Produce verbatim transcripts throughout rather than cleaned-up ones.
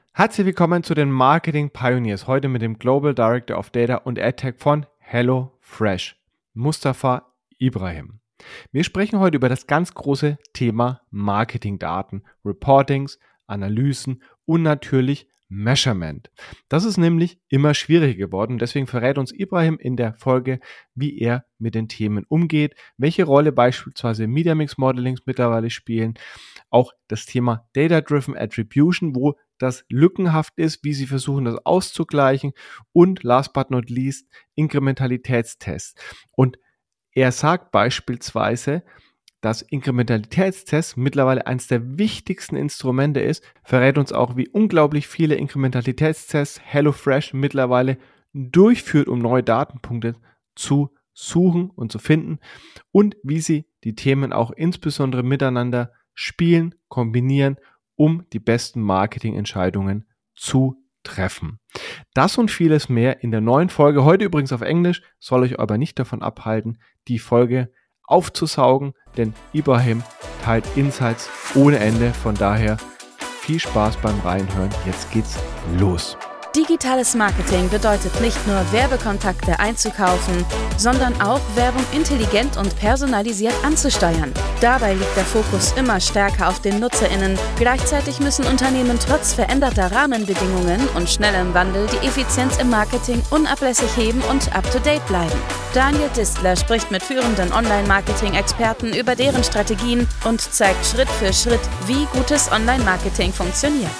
Herzlich willkommen zu den Marketing Pioneers. Heute mit dem Global Director of Data und AdTech von HelloFresh, Mustafa Ibrahim. Wir sprechen heute über das ganz große Thema Marketingdaten, Reportings, Analysen und natürlich Measurement. Das ist nämlich immer schwieriger geworden. Deswegen verrät uns Ibrahim in der Folge, wie er mit den Themen umgeht, welche Rolle beispielsweise Media Mix Modelings mittlerweile spielen, auch das Thema Data-Driven Attribution, wo das lückenhaft ist, wie sie versuchen, das auszugleichen und last but not least Inkrementalitätstests. Und er sagt beispielsweise, dass Inkrementalitätstests mittlerweile eines der wichtigsten Instrumente ist, verrät uns auch, wie unglaublich viele Inkrementalitätstests HelloFresh mittlerweile durchführt, um neue Datenpunkte zu suchen und zu finden und wie sie die Themen auch insbesondere miteinander spielen, kombinieren, um die besten Marketingentscheidungen zu treffen. Das und vieles mehr in der neuen Folge, heute übrigens auf Englisch, soll euch aber nicht davon abhalten, die Folge aufzusaugen, denn Ibrahim teilt Insights ohne Ende. Von daher viel Spaß beim Reinhören. Jetzt geht's los. Digitales Marketing bedeutet nicht nur Werbekontakte einzukaufen, sondern auch Werbung intelligent und personalisiert anzusteuern. Dabei liegt der Fokus immer stärker auf den NutzerInnen. Gleichzeitig müssen Unternehmen trotz veränderter Rahmenbedingungen und schnellem Wandel die Effizienz im Marketing unablässig heben und up-to-date bleiben. Daniel Distler spricht mit führenden Online-Marketing-Experten über deren Strategien und zeigt Schritt für Schritt, wie gutes Online-Marketing funktioniert.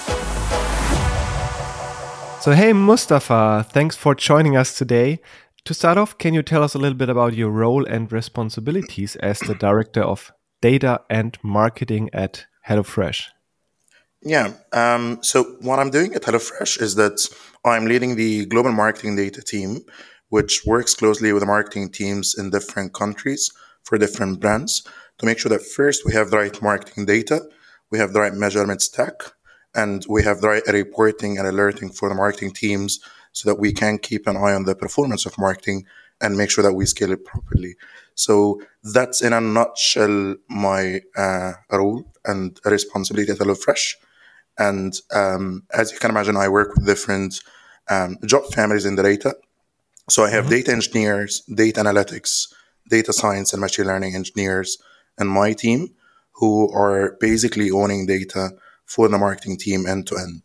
So, hey Mustafa, thanks for joining us today. To start off, can you tell us a little bit about your role and responsibilities as the Director of Data and Marketing at HelloFresh? Yeah, um, so what I'm doing at HelloFresh is that I'm leading the global marketing data team, which works closely with the marketing teams in different countries for different brands to make sure that first we have the right marketing data, we have the right measurement stack, and we have the right reporting and alerting for the marketing teams so that we can keep an eye on the performance of marketing and make sure that we scale it properly. So that's in a nutshell my uh, role and responsibility at HelloFresh. And um, as you can imagine, I work with different um, job families in the data. So I have mm-hmm. data engineers, data analytics, data science, and machine learning engineers in my team who are basically owning data for the marketing team end to end.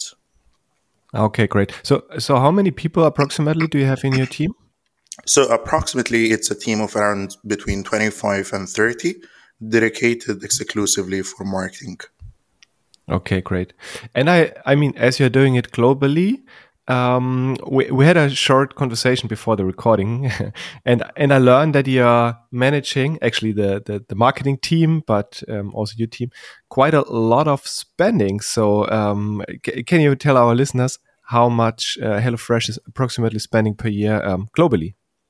Okay, great. So, so how many people approximately do you have in your team? So approximately it's a team of around between twenty-five and thirty dedicated exclusively for marketing. Okay, great. And I, I mean, as you're doing it globally, um, we, we had a short conversation before the recording and, and I learned that you're managing actually the, the, the marketing team, but um, also your team, quite a lot of spending. So um, c- can you tell our listeners how much uh, HelloFresh is approximately spending per year um, globally?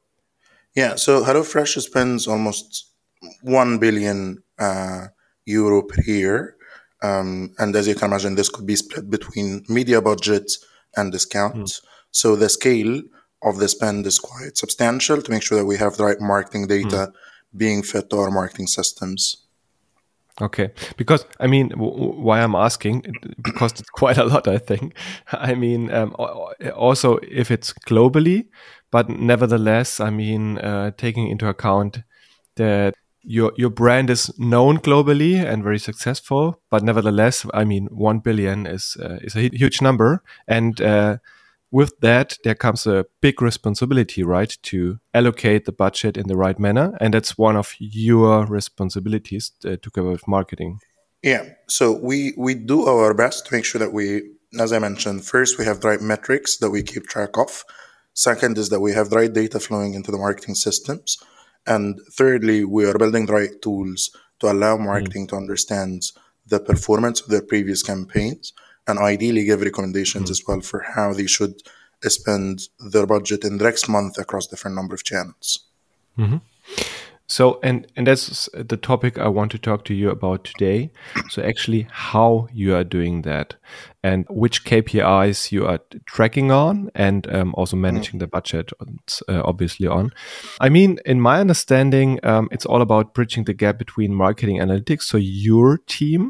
Yeah, so HelloFresh spends almost one billion uh, euro per year. Um, and as you can imagine, this could be split between media budgets and discounts. Mm. So the scale of the spend is quite substantial to make sure that we have the right marketing data mm. being fed to our marketing systems. Okay, because I mean, w- why I'm asking, because it's quite a lot, I think. I mean, um, also if it's globally, but nevertheless, I mean, uh, taking into account that your your brand is known globally and very successful, but nevertheless, I mean, one billion is uh, is a huge number, and uh, with that there comes a big responsibility, right, to allocate the budget in the right manner, and that's one of your responsibilities uh, together with marketing. Yeah, so we we do our best to make sure that we, as I mentioned, first we have the right metrics that we keep track of. Second is that we have the right data flowing into the marketing systems. And thirdly, we are building the right tools to allow marketing mm. to understand the performance of their previous campaigns and ideally give recommendations mm. as well for how they should spend their budget in the next month across different number of channels. Mm-hmm. So, and, and that's the topic I want to talk to you about today. So actually how you are doing that and which K P Is you are tracking on and um, also managing mm. the budget uh, obviously on. I mean, in my understanding, um, it's all about bridging the gap between marketing analytics, so your team,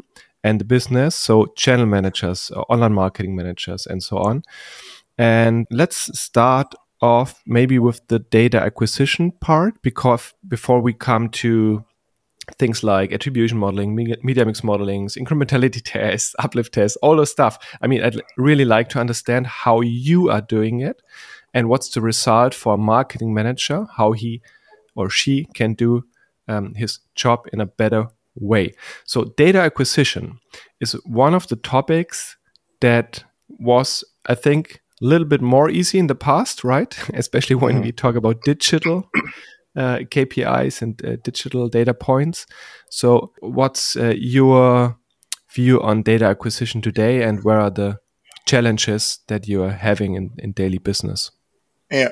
and the business, so channel managers, online marketing managers, and so on. And let's start off maybe with the data acquisition part, because before we come to things like attribution modeling, media mix modeling, incrementality tests, uplift tests, all those stuff. I mean, I'd really like to understand how you are doing it and what's the result for a marketing manager, how he or she can do um, his job in a better way. So data acquisition is one of the topics that was, I think, a little bit more easy in the past, right? Especially when mm-hmm. we talk about digital uh, K P Is and uh, digital data points. So what's uh, your view on data acquisition today, and where are the challenges that you are having in, in daily business? Yeah,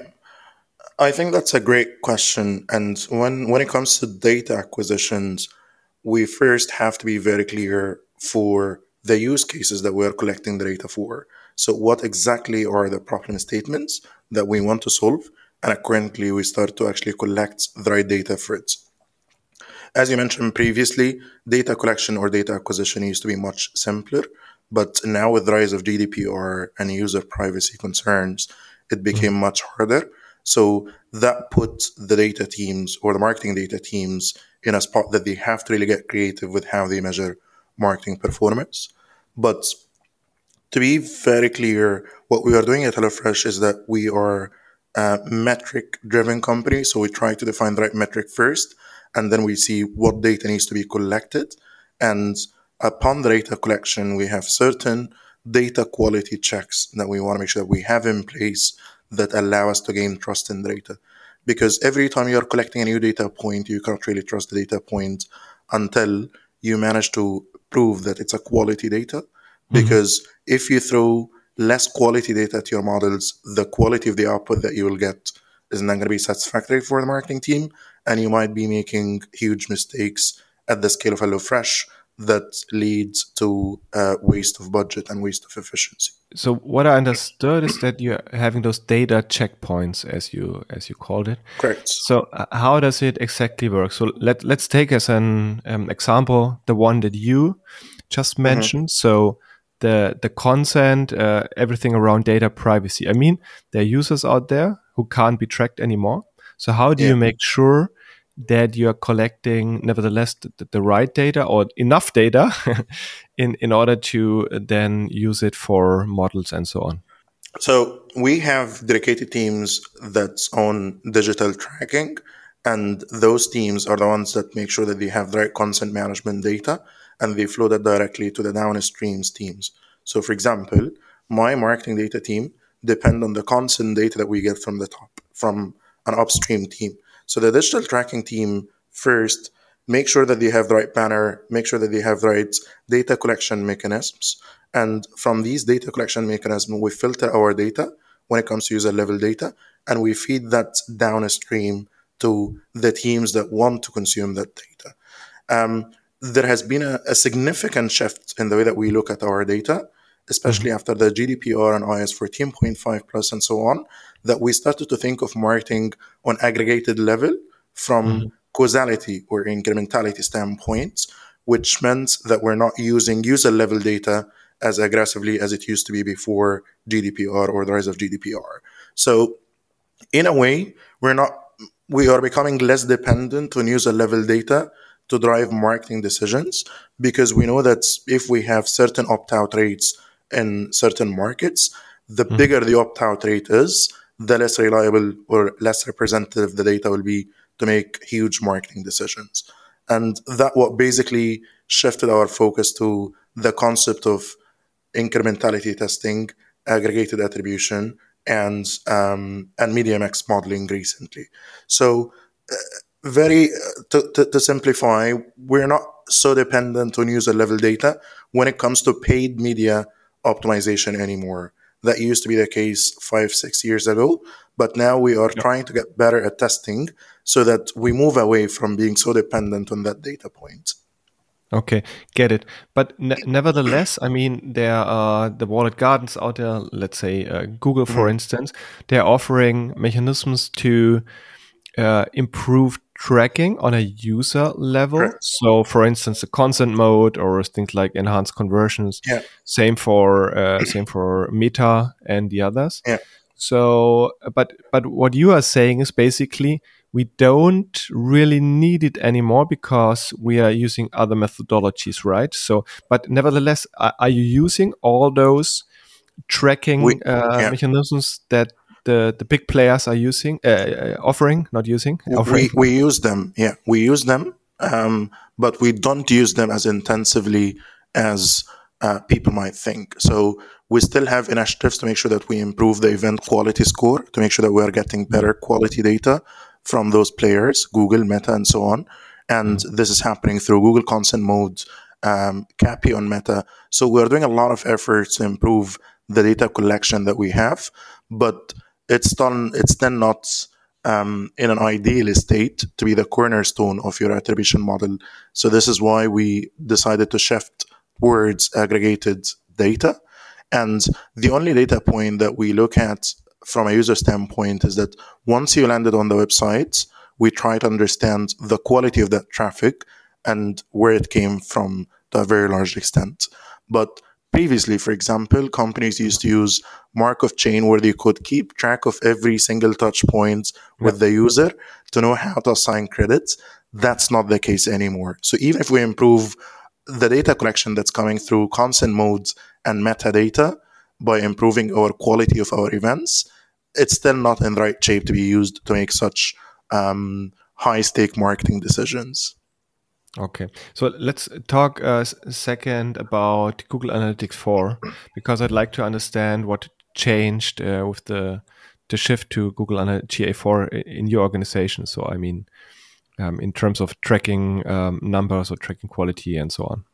I think that's a great question. And when, when it comes to data acquisitions, we first have to be very clear for the use cases that we're collecting the data for. So what exactly are the problem statements that we want to solve? And accordingly, we start to actually collect the right data for it. As you mentioned previously, data collection or data acquisition used to be much simpler. But now with the rise of G D P R and user privacy concerns, it became mm-hmm. much harder. So that puts the data teams or the marketing data teams in a spot that they have to really get creative with how they measure marketing performance. But to be very clear, what we are doing at HelloFresh is that we are a metric-driven company. So we try to define the right metric first, and then we see what data needs to be collected. And upon the data collection, we have certain data quality checks that we want to make sure that we have in place that allow us to gain trust in the data. Because every time you're collecting a new data point, you cannot really trust the data point until you manage to prove that it's a quality data. Mm-hmm. Because if you throw less quality data to your models, the quality of the output that you will get is not going to be satisfactory for the marketing team, and you might be making huge mistakes at the scale of HelloFresh that leads to uh, waste of budget and waste of efficiency. So what I understood is that you're having those data checkpoints, as you as you called it. Correct. So uh, how does it exactly work? So let let's take as an um, example the one that you just mentioned. Mm-hmm. So the the consent, uh, everything around data privacy. I mean, there are users out there who can't be tracked anymore. So how do yeah. you make sure that you're collecting, nevertheless, the, the right data or enough data in, in order to then use it for models and so on? So we have dedicated teams that own digital tracking, and those teams are the ones that make sure that they have the right consent management data, and they flow that directly to the downstreams teams. So for example, my marketing data team depend on the consent data that we get from the top, from an upstream team. So the digital tracking team first make sure that they have the right banner, make sure that they have the right data collection mechanisms. And from these data collection mechanisms, we filter our data when it comes to user level data, and we feed that downstream to the teams that want to consume that data. Um, there has been a, a significant shift in the way that we look at our data, especially mm-hmm. after the G D P R and I S fourteen point five plus and so on, that we started to think of marketing on aggregated level from mm-hmm. causality or incrementality standpoints, which meant that we're not using user level data as aggressively as it used to be before G D P R or the rise of G D P R. So in a way, we're not, we are becoming less dependent on user level data to drive marketing decisions, because we know that if we have certain opt-out rates in certain markets, the mm-hmm. bigger the opt-out rate is, the less reliable or less representative the data will be to make huge marketing decisions. And that what basically shifted our focus to the concept of incrementality testing, aggregated attribution, and um, and media mix modeling recently. So uh, very uh, to, to, to simplify, we're not so dependent on user level data when it comes to paid media optimization anymore. That used to be the case five, six years ago, but now we are yep. trying to get better at testing so that we move away from being so dependent on that data point. Okay, get it. But ne- nevertheless, I mean, there are the walled gardens out there, let's say uh, Google, for mm-hmm. instance, they're offering mechanisms to uh, improve tracking on a user level. Correct. So, for instance, the consent mode or things like enhanced conversions. Yeah. Same for uh, same for Meta and the others. Yeah. So, but but what you are saying is basically we don't really need it anymore because we are using other methodologies, right? So, but nevertheless, are, are you using all those tracking We, uh, yeah. mechanisms that the the big players are using, uh, offering, not using, offering? We, we use them. Yeah, we use them, um, but we don't use them as intensively as uh, people might think. So we still have initiatives to make sure that we improve the event quality score, to make sure that we are getting better quality data from those players, Google, Meta, and so on. And mm-hmm. this is happening through Google Consent Mode, um, CAPI on Meta. So we're doing a lot of efforts to improve the data collection that we have, but it's done. It's then not um, in an ideal state to be the cornerstone of your attribution model. So this is why we decided to shift towards aggregated data. And the only data point that we look at from a user standpoint is that once you landed on the website, we try to understand the quality of that traffic and where it came from to a very large extent. But previously, for example, companies used to use Markov chain where they could keep track of every single touch point with the user to know how to assign credits. That's not the case anymore. So even if we improve the data collection that's coming through consent modes and metadata by improving our quality of our events, it's still not in the right shape to be used to make such um, high-stake marketing decisions. Okay, so let's talk a second about Google Analytics four, because I'd like to understand what changed uh, with the the shift to Google Analytics G A four in your organization. So I mean, um, in terms of tracking um, numbers or tracking quality and so on.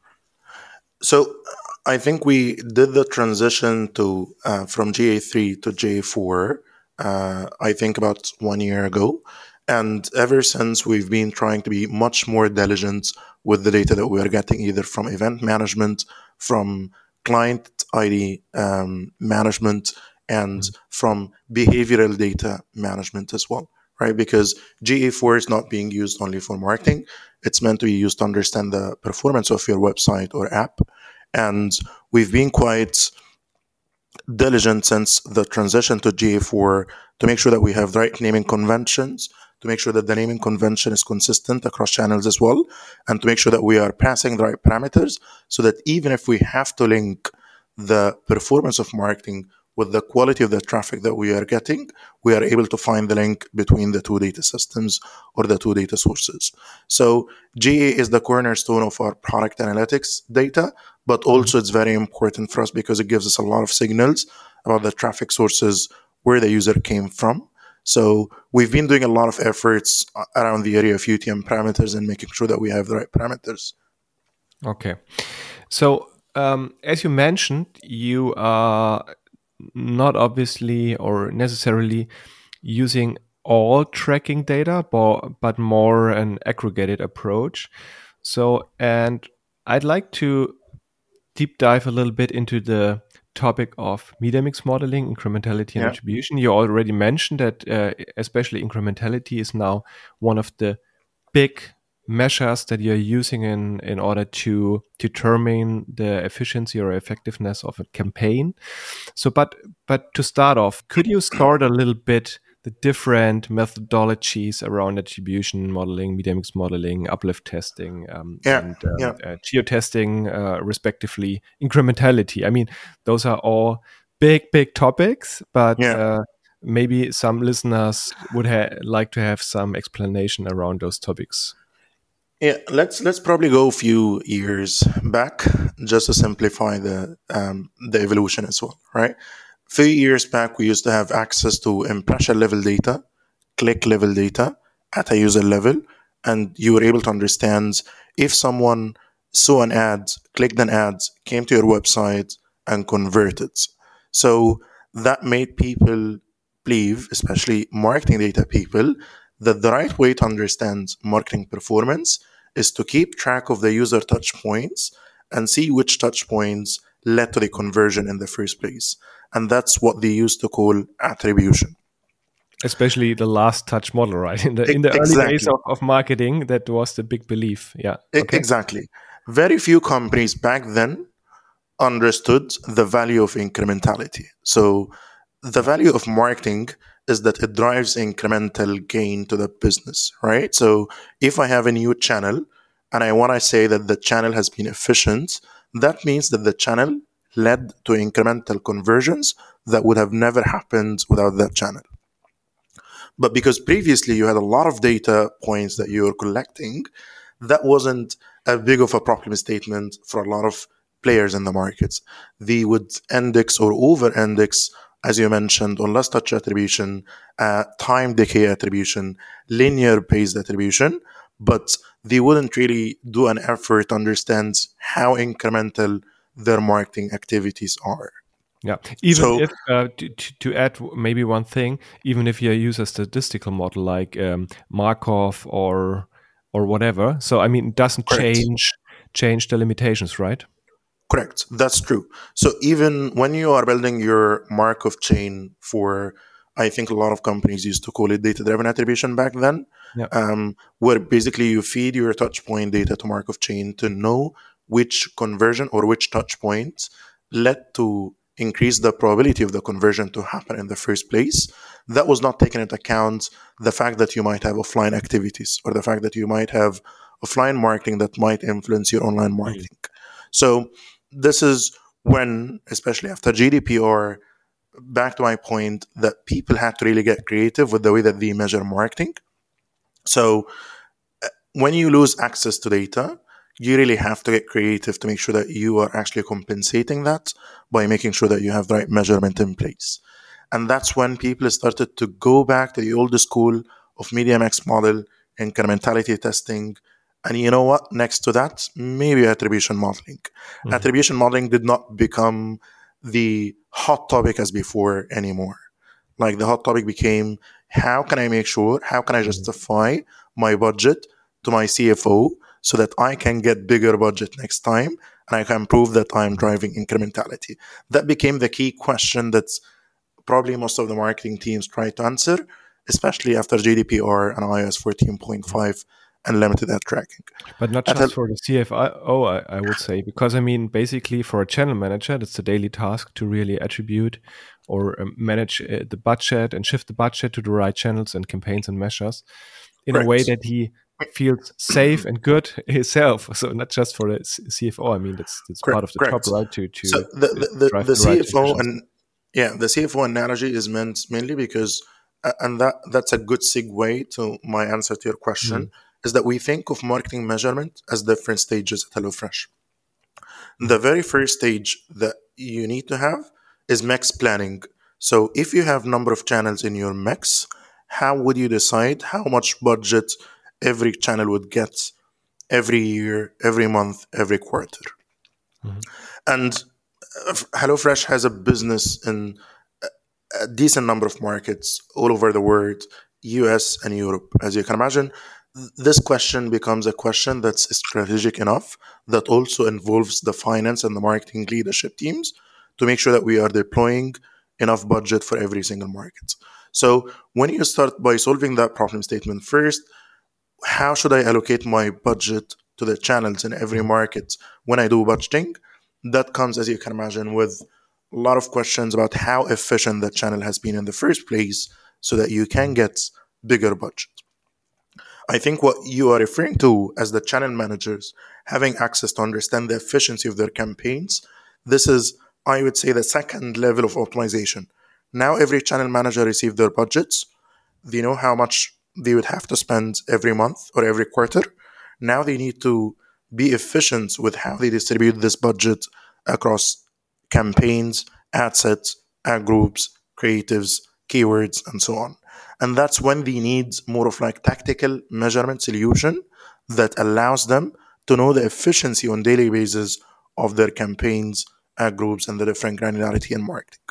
So I think we did the transition to uh, from G A three to G A four, uh, I think about one year ago. And ever since, we've been trying to be much more diligent with the data that we are getting, either from event management, from client I D um, management, and mm-hmm. from behavioral data management as well, right? Because G A four is not being used only for marketing. It's meant to be used to understand the performance of your website or app. And we've been quite diligent since the transition to G A four to make sure that we have the right naming conventions, to make sure that the naming convention is consistent across channels as well, and to make sure that we are passing the right parameters so that even if we have to link the performance of marketing with the quality of the traffic that we are getting, we are able to find the link between the two data systems or the two data sources. So G A is the cornerstone of our product analytics data, but also it's very important for us because it gives us a lot of signals about the traffic sources, where the user came from. So we've been doing a lot of efforts around the area of U T M parameters and making sure that we have the right parameters. Okay. So um, as you mentioned, you are not obviously or necessarily using all tracking data, but, but more an aggregated approach. So, and I'd like to deep dive a little bit into the topic of media mix modeling, incrementality, and yeah. attribution. You already mentioned that uh, especially incrementality is now one of the big measures that you're using in, in order to determine the efficiency or effectiveness of a campaign. So, but but to start off, could you start a little bit the different methodologies around attribution modeling, media mix modeling, uplift testing, um, yeah, and um, yeah. uh, geo-testing, uh, respectively, incrementality? I mean, those are all big, big topics, but yeah. uh, maybe some listeners would ha- like to have some explanation around those topics. Yeah, let's let's probably go a few years back just to simplify the um, the evolution as well, right? A few years back, we used to have access to impression level data, click level data at a user level, and you were able to understand if someone saw an ad, clicked an ad, came to your website, and converted. So that made people believe, especially marketing data people, that the right way to understand marketing performance is to keep track of the user touch points and see which touch points led to the conversion in the first place. And that's what they used to call attribution. Especially the last touch model, right? In the in the exactly. early days of, of marketing, that was the big belief. Yeah. Okay. Exactly. Very few companies back then understood the value of incrementality. So the value of marketing is that it drives incremental gain to the business, right? So if I have a new channel and I want to say that the channel has been efficient, that means that the channel led to incremental conversions that would have never happened without that channel. But because previously you had a lot of data points that you were collecting, that wasn't a big of a problem statement for a lot of players in the markets. They would index or over-index, as you mentioned, on last touch attribution, uh, time decay attribution, linear based attribution, but they wouldn't really do an effort to understand how incremental their marketing activities are. Yeah, even so, if, uh, to, to add maybe one thing, even if you use a statistical model like um, Markov or or whatever, so I mean, it doesn't correct. change change the limitations, right? Correct, that's true. So even when you are building your Markov chain for, I think a lot of companies used to call it data-driven attribution back then, yep. um, where basically you feed your touch point data to Markov chain to know which conversion or which touch points led to increase the probability of the conversion to happen in the first place. That was not taking into account the fact that you might have offline activities or the fact that you might have offline marketing that might influence your online marketing. Mm-hmm. So this is when, especially after G D P R, back to my point that people had to really get creative with the way that they measure marketing. So when you lose access to data, you really have to get creative to make sure that you are actually compensating that by making sure that you have the right measurement in place. And that's when people started to go back to the old school of media mix model, incrementality testing. And you know what? Next to that, maybe attribution modeling. Mm-hmm. Attribution modeling did not become the hot topic as before anymore. Like the hot topic became, how can I make sure, how can I justify my budget to my C F O so that I can get bigger budget next time and I can prove that I'm driving incrementality? That became the key question that's probably most of the marketing teams try to answer, especially after G D P R and i O S fourteen point five and limited ad tracking. But not just At for the C F O, I, I would say, because I mean, basically for a channel manager, that's the daily task to really attribute or um, manage uh, the budget and shift the budget to the right channels and campaigns and measures in Correct. a way that he feels safe and good himself. So not just for the C F O. I mean, that's that's Correct. part of the Correct. job, right? To to so the the, the, the, the C F O right and yeah, the C F O analogy is meant mainly because, uh, and that that's a good segue to my answer to your question. Mm. Is that we think of marketing measurement as different stages at HelloFresh. The very first stage that you need to have is mix planning. So if you have number of channels in your mix, how would you decide how much budget every channel would get every year, every month, every quarter? Mm-hmm. And HelloFresh has a business in a decent number of markets all over the world, U S and Europe. As you can imagine, this question becomes a question that's strategic enough that also involves the finance and the marketing leadership teams to make sure that we are deploying enough budget for every single market. So when you start by solving that problem statement first, how should I allocate my budget to the channels in every market when I do budgeting? That comes, as you can imagine, with a lot of questions about how efficient that channel has been in the first place so that you can get bigger budget. I think what you are referring to as the channel managers having access to understand the efficiency of their campaigns, this is, I would say, the second level of optimization. Now every channel manager receives their budgets. They know how much they would have to spend every month or every quarter. Now they need to be efficient with how they distribute this budget across campaigns, ad sets, ad groups, creatives, keywords, and so on. And that's when they need more of like tactical measurement solution that allows them to know the efficiency on daily basis of their campaigns, ad groups, and the different granularity in marketing.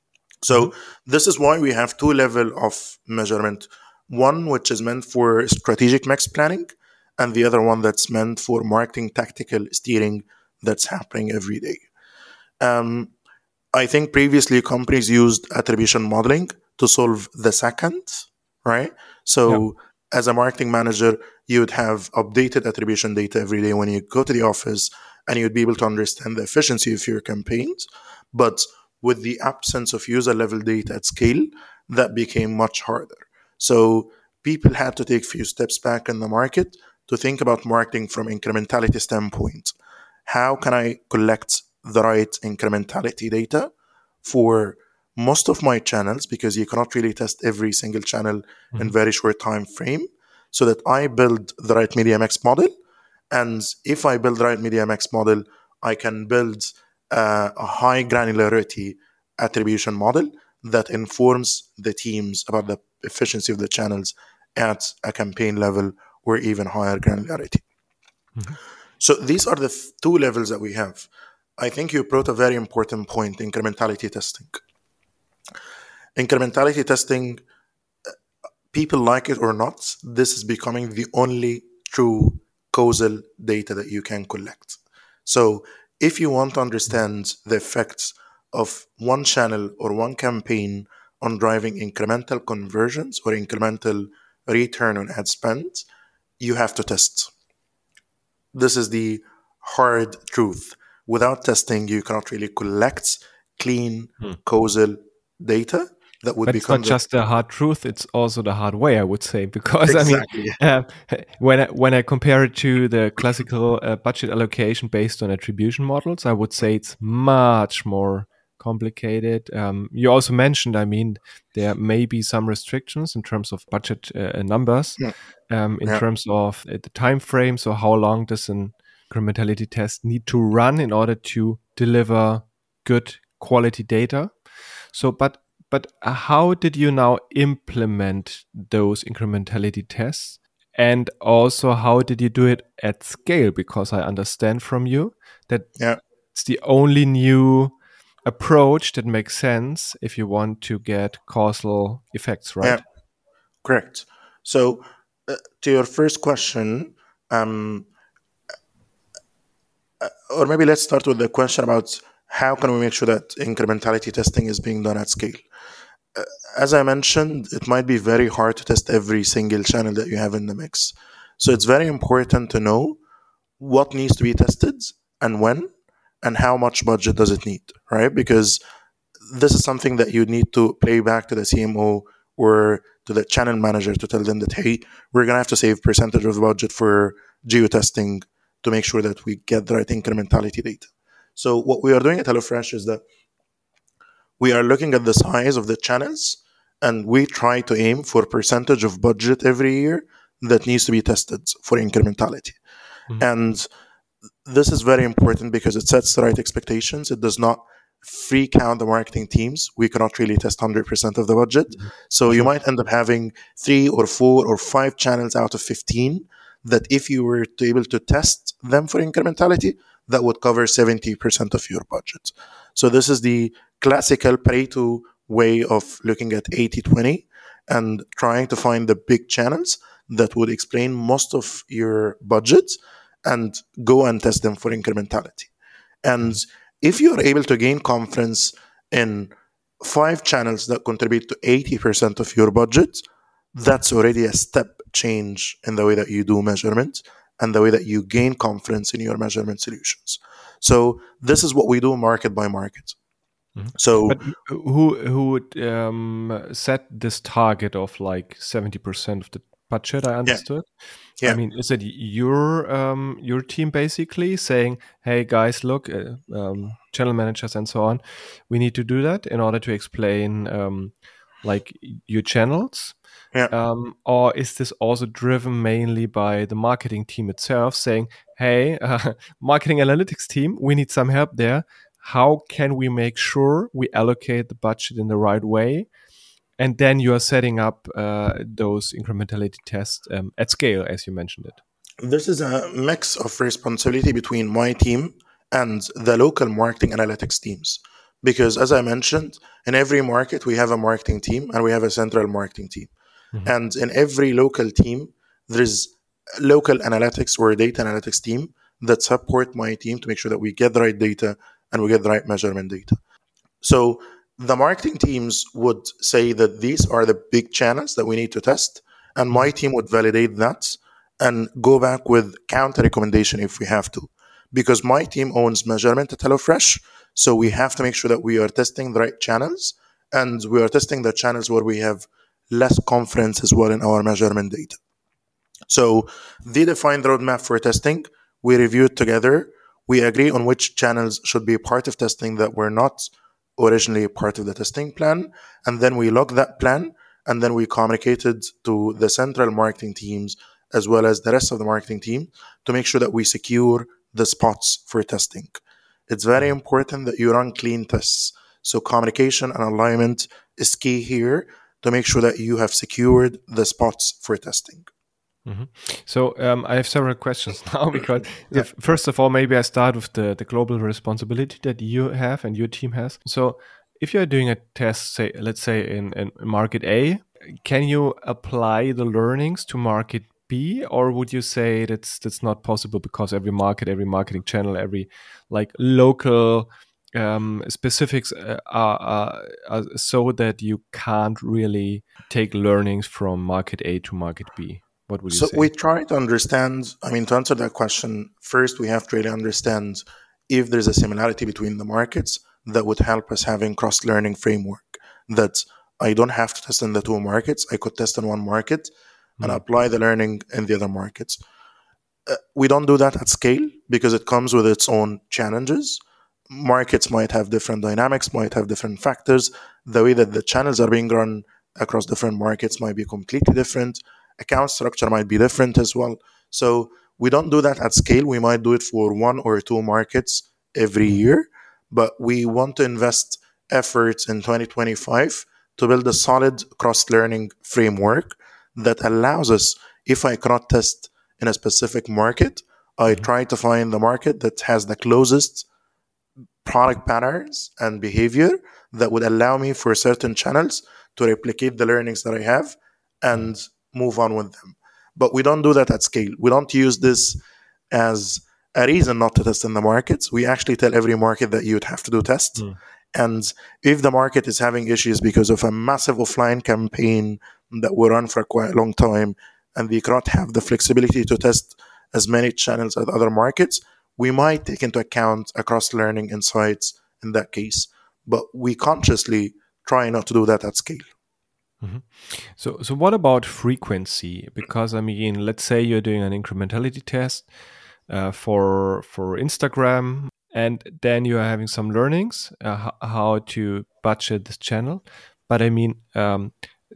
So this is why we have two levels of measurement. One which is meant for strategic mix planning, and the other one that's meant for marketing tactical steering that's happening every day. Um, I think previously companies used attribution modeling to solve the second, right? So yeah. As a marketing manager, you would have updated attribution data every day when you go to the office, and you'd be able to understand the efficiency of your campaigns. But with the absence of user-level data at scale, that became much harder. So people had to take a few steps back in the market to think about marketing from incrementality standpoint. How can I collect the right incrementality data for most of my channels, because you cannot really test every single channel mm-hmm. in very short time frame, so that I build the right media mix model. And if I build the right media mix model, I can build uh, a high granularity attribution model that informs the teams about the efficiency of the channels at a campaign level or even higher granularity. Mm-hmm. So these are the th- two levels that we have. I think you brought a very important point, incrementality testing. Incrementality testing, people like it or not, this is becoming the only true causal data that you can collect. So if you want to understand the effects of one channel or one campaign on driving incremental conversions or incremental return on ad spend, you have to test. This is the hard truth. Without testing, you cannot really collect clean hmm. causal data. That would but it's not the, just the hard truth; it's also the hard way, I would say. Because exactly. I mean, uh, when I, when I compare it to the classical uh, budget allocation based on attribution models, I would say it's much more complicated. Um, you also mentioned, I mean, there may be some restrictions in terms of budget uh, numbers, yeah. um, in yeah. terms of uh, the time frame. So, how long does an incrementality test need to run in order to deliver good quality data? So, but But how did you now implement those incrementality tests? And also, how did you do it at scale? Because I understand from you that yeah. it's the only new approach that makes sense if you want to get causal effects, right? Yeah, correct. So uh, to your first question, um, uh, or maybe let's start with the question about how can we make sure that incrementality testing is being done at scale? Uh, as I mentioned, it might be very hard to test every single channel that you have in the mix. So it's very important to know what needs to be tested and when, and how much budget does it need, right? Because this is something that you need to play back to the C M O or to the channel manager to tell them that, hey, we're going to have to save percentage of the budget for geo-testing to make sure that we get the right incrementality data. So what we are doing at HelloFresh is that we are looking at the size of the channels, and we try to aim for percentage of budget every year that needs to be tested for incrementality. Mm-hmm. And this is very important because it sets the right expectations. It does not freak out the marketing teams. We cannot really test one hundred percent of the budget. Mm-hmm. So sure. You might end up having three or four or five channels out of fifteen that if you were to able to test them for incrementality, that would cover seventy percent of your budget. So this is the classical Pareto way of looking at eighty twenty and trying to find the big channels that would explain most of your budget and go and test them for incrementality. And if you are able to gain confidence in five channels that contribute to eighty percent of your budget, that's already a step change in the way that you do measurement and the way that you gain confidence in your measurement solutions. So this is what we do market by market. Mm-hmm. So but who who would um, set this target of like seventy percent of the budget? I understood. Yeah. Yeah. I mean, is it your um, your team basically saying, "Hey guys, look, uh, um, channel managers and so on, we need to do that in order to explain um, like your channels." Yeah. Um, or is this also driven mainly by the marketing team itself saying, "Hey, uh, marketing analytics team, we need some help there. How can we make sure we allocate the budget in the right way?" And then you are setting up uh, those incrementality tests um, at scale, as you mentioned it. This is a mix of responsibility between my team and the local marketing analytics teams. Because as I mentioned, in every market, we have a marketing team and we have a central marketing team. Mm-hmm. And in every local team, there is local analytics or data analytics team that support my team to make sure that we get the right data and we get the right measurement data. So the marketing teams would say that these are the big channels that we need to test, and my team would validate that and go back with counter recommendation if we have to, because my team owns measurement at HelloFresh, so we have to make sure that we are testing the right channels, and we are testing the channels where we have less confidence as well in our measurement data. So they define the roadmap for testing. We review it together. We agree on which channels should be part of testing that were not originally part of the testing plan. And then we log that plan, and then we communicate it to the central marketing teams as well as the rest of the marketing team to make sure that we secure the spots for testing. It's very important that you run clean tests. So communication and alignment is key here to make sure that you have secured the spots for testing. Mm-hmm. So um, I have several questions now because yeah. if, first of all, maybe I start with the, the global responsibility that you have and your team has. So if you're doing a test, say, let's say in, in market A, can you apply the learnings to market B, or would you say that's that's not possible because every market, every marketing channel, every like local um, specifics uh, are, are, are so that you can't really take learnings from market A to market B? What would you so say? We try to understand, I mean, to answer that question, first we have to really understand if there's a similarity between the markets that would help us having cross-learning framework, that I don't have to test in the two markets. I could test in one market and mm. apply the learning in the other markets. Uh, we don't do that at scale because it comes with its own challenges. Markets might have different dynamics, might have different factors. The way that the channels are being run across different markets might be completely different. Account structure might be different as well. So we don't do that at scale. We might do it for one or two markets every year, but we want to invest efforts in twenty twenty-five to build a solid cross-learning framework that allows us, if I cannot test in a specific market, I try to find the market that has the closest product patterns and behavior that would allow me for certain channels to replicate the learnings that I have and move on with them. But we don't do that at scale. We don't use this as a reason not to test in the markets. We actually tell every market that you'd have to do tests. Mm. And if the market is having issues because of a massive offline campaign that will run for quite a long time, and we cannot have the flexibility to test as many channels as other markets, we might take into account across learning insights in that case. But we consciously try not to do that at scale. Mm-hmm. So, so what about frequency? Because I mean, let's say you're doing an incrementality test uh, for for Instagram, and then you are having some learnings uh, how to budget this channel. But I mean, um,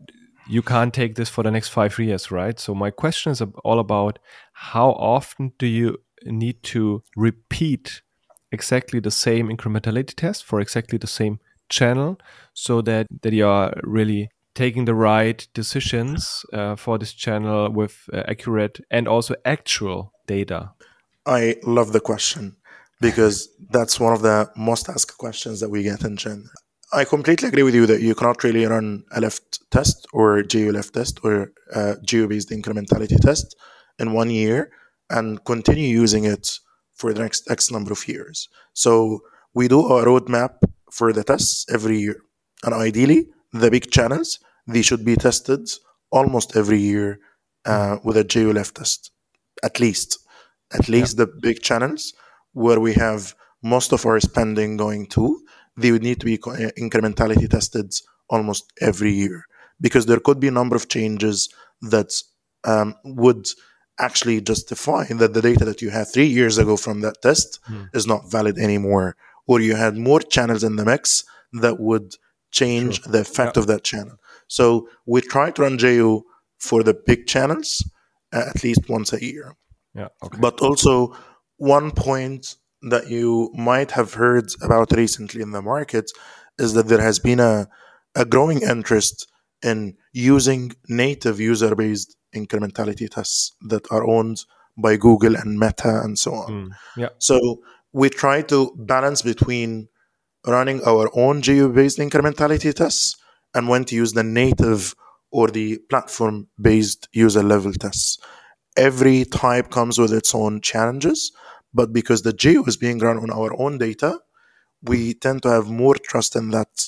you can't take this for the next five years, right? So my question is all about how often do you need to repeat exactly the same incrementality test for exactly the same channel, so that that you are really taking the right decisions uh, for this channel with uh, accurate and also actual data? I love the question because that's one of the most asked questions that we get in Gen. I completely agree with you that you cannot really run a left test or G U left test or a G U-based incrementality test in one year and continue using it for the next X number of years. So we do a roadmap for the tests every year. And ideally, the big channels, they should be tested almost every year uh, with a G U left test, at least. At least yeah. The big channels where we have most of our spending going to, they would need to be incrementality tested almost every year, because there could be a number of changes that um, would actually justify that the data that you had three years ago from that test mm. is not valid anymore, or you had more channels in the mix that would change sure. the effect yeah. of that channel. So we try to run J U for the big channels uh, at least once a year. Yeah. Okay. But also one point that you might have heard about recently in the market is that there has been a, a growing interest in using native user-based incrementality tests that are owned by Google and Meta and so on. Mm, yeah. So we try to balance between running our own G U-based incrementality tests and when to use the native or the platform-based user-level tests. Every type comes with its own challenges, but because the G U is being run on our own data, we tend to have more trust in that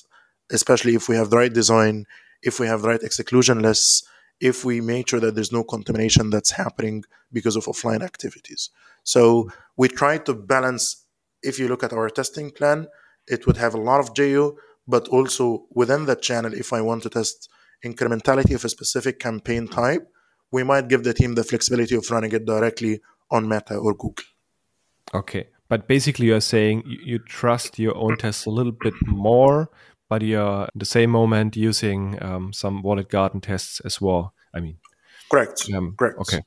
especially if we have the right design, if we have the right exclusion lists, if we make sure that there's no contamination that's happening because of offline activities. So we try to balance. If you look at our testing plan, it would have a lot of geo, but also within that channel, if I want to test incrementality of a specific campaign type, we might give the team the flexibility of running it directly on Meta or Google. Okay. But basically you're saying you, you trust your own tests a little bit more, but you're at the same moment using um, some walled garden tests as well. I mean, correct. Um, correct. Okay.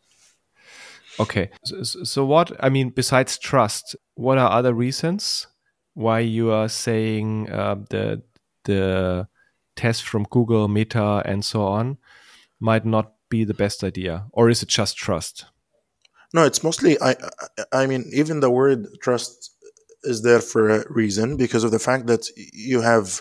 Okay. So, so what, I mean, besides trust, what are other reasons why you are saying uh, the the test from Google, Meta, and so on might not be the best idea? Or is it just trust? No, it's mostly, I, I mean, even the word trust is there for a reason, because of the fact that you have,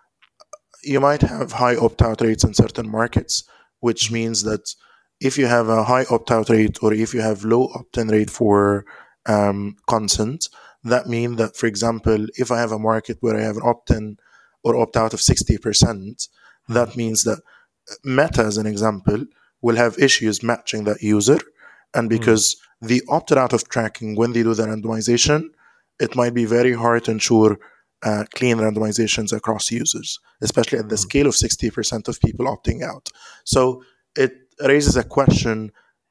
you might have high opt-out rates in certain markets, which means that if you have a high opt-out rate or if you have low opt-in rate for um, consent, that means that, for example, if I have a market where I have an opt-in or opt-out of sixty percent, that means that Meta, as an example, will have issues matching that user. And because mm. the opted out of tracking, when they do the randomization, it might be very hard to ensure uh, clean randomizations across users, especially at the mm. scale of sixty percent of people opting out. So it raises a question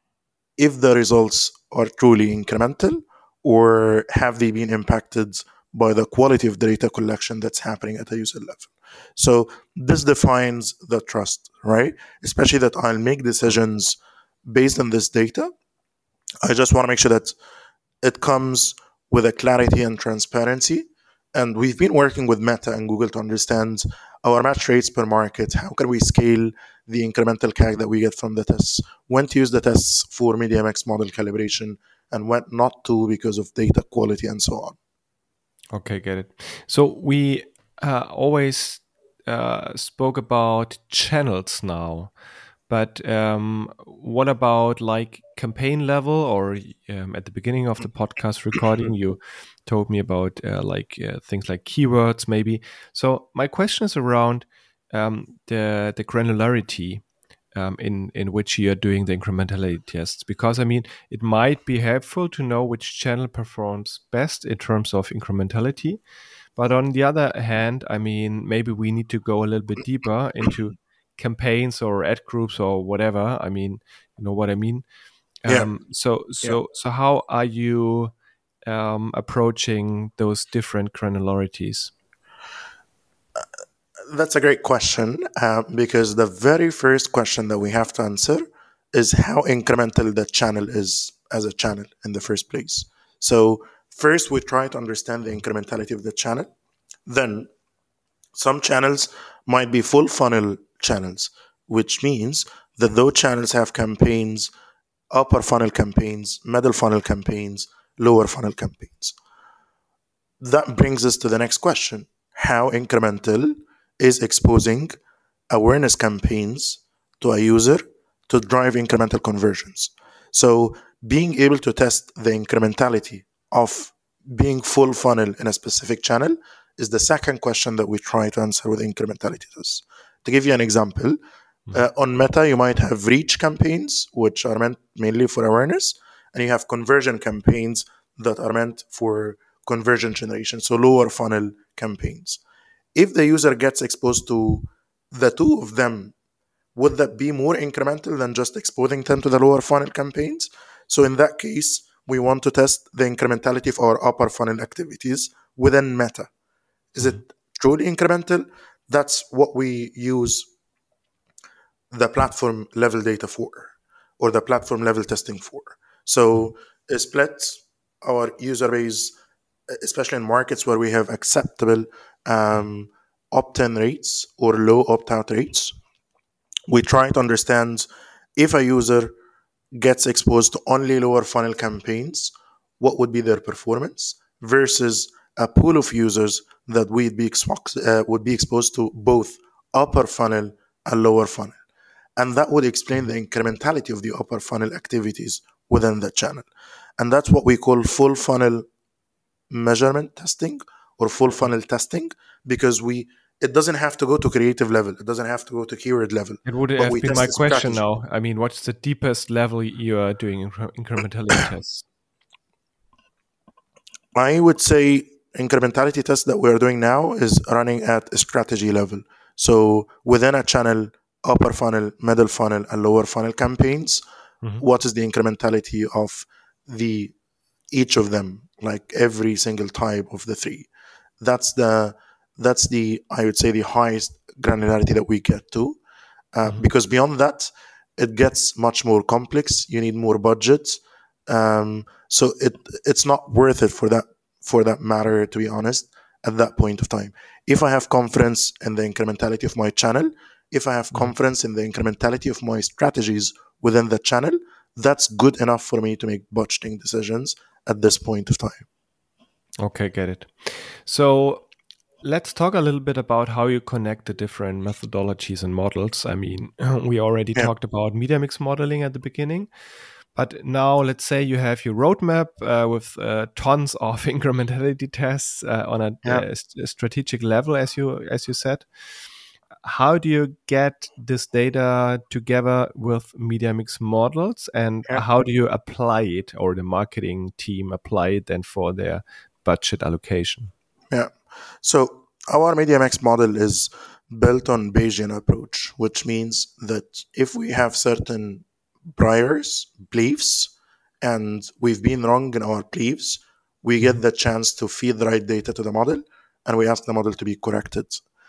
if the results are truly incremental, or have they been impacted by the quality of the data collection that's happening at a user level. So this defines the trust, right? Especially that I'll make decisions based on this data. I just want to make sure that it comes with a clarity and transparency. And we've been working with Meta and Google to understand our match rates per market. How can we scale the incremental C A C that we get from the tests? When to use the tests for medium X model calibration and when not to because of data quality and so on. Okay, get it. So we uh, always uh, spoke about channels now. But um, what about like campaign level, or um, at the beginning of the podcast recording, you told me about uh, like uh, things like keywords maybe. So my question is around um, the the granularity um, in, in which you're doing the incrementality tests. Because I mean, it might be helpful to know which channel performs best in terms of incrementality. But on the other hand, I mean, maybe we need to go a little bit deeper into campaigns or ad groups or whatever. I mean, you know what I mean? Yeah. Um, so, so, yeah. so how are you um, approaching those different granularities? Uh, that's a great question uh, because the very first question that we have to answer is how incremental the channel is as a channel in the first place. So first we try to understand the incrementality of the channel. Then some channels might be full funnel channels, which means that those channels have campaigns, upper funnel campaigns, middle funnel campaigns, lower funnel campaigns. That brings us to the next question. How incremental is exposing awareness campaigns to a user to drive incremental conversions? So being able to test the incrementality of being full funnel in a specific channel is the second question that we try to answer with incrementality tests. To give you an example, mm-hmm. uh, on Meta, you might have reach campaigns, which are meant mainly for awareness, and you have conversion campaigns that are meant for conversion generation, so lower funnel campaigns. If the user gets exposed to the two of them, would that be more incremental than just exposing them to the lower funnel campaigns? So in that case, we want to test the incrementality of our upper funnel activities within Meta. Is it truly incremental? That's what we use the platform level data for, or the platform level testing for. So it splits our user base, especially in markets where we have acceptable um, opt-in rates or low opt-out rates. We try to understand if a user gets exposed to only lower funnel campaigns, what would be their performance versus a pool of users that would be, exposed, uh, would be exposed to both upper funnel and lower funnel. And that would explain the incrementality of the upper funnel activities within the channel. And that's what we call full funnel measurement testing or full funnel testing, because we It doesn't have to go to creative level. It doesn't have to go to keyword level. It would but have we been test my the question strategy. now. I mean, what's the deepest level you are doing incre- incrementality tests? I would say incrementality test that we're doing now is running at a strategy level. So within a channel, upper funnel, middle funnel, and lower funnel campaigns, Mhm. what is the incrementality of the each of them, like every single type of the three? That's the that's the I would say the highest granularity that we get to, uh, Mhm. because beyond that, it gets much more complex. You need more budget, um, so it it's not worth it for that for that matter. To be honest, at that point of time, if I have confidence in the incrementality of my channel, if I have Mhm. confidence in the incrementality of my strategies within the channel, that's good enough for me to make budgeting decisions at this point of time. Okay, get it. So let's talk a little bit about how you connect the different methodologies and models. I mean, we already Yeah. talked about media mix modeling at the beginning, but now let's say you have your roadmap uh, with uh, tons of incrementality tests uh, on a, Yeah. uh, st- strategic level, as you as you said. How do you get this data together with media mix models, and Yeah. how do you apply it, or the marketing team apply it then for their budget allocation? Yeah. So our media mix model is built on Bayesian approach, which means that if we have certain priors, beliefs, and we've been wrong in our beliefs, we get Mhm. the chance to feed the right data to the model, and we ask the model to be corrected.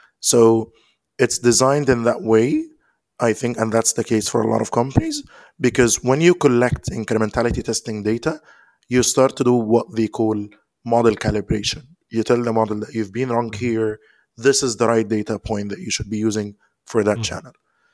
So it's designed in that way, I think, and that's the case for a lot of companies, because when you collect incrementality testing data, you start to do what they call model calibration. You tell the model that you've been wrong Mhm. here. This is the right data point that you should be using for that Mhm. channel.